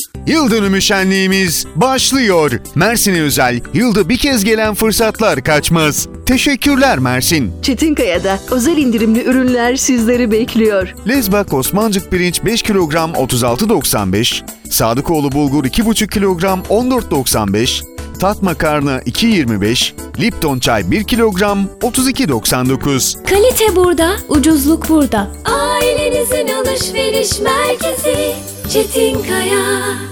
Yıl dönümü şenliğimiz başlıyor. Mersin'e özel, yılda bir kez gelen fırsatlar kaçmaz. Teşekkürler Mersin. Çetinkaya'da özel indirimli ürünler sizleri bekliyor. Lezbak Osmancık pirinç 5 kilogram 36,95, Sadıkoğlu bulgur 2,5 kilogram 14,95, Tat makarna 2,25, Lipton çay 1 kilogram 32,99. Kalite burada, ucuzluk burada. Ailenizin alışveriş merkezi Çetinkaya.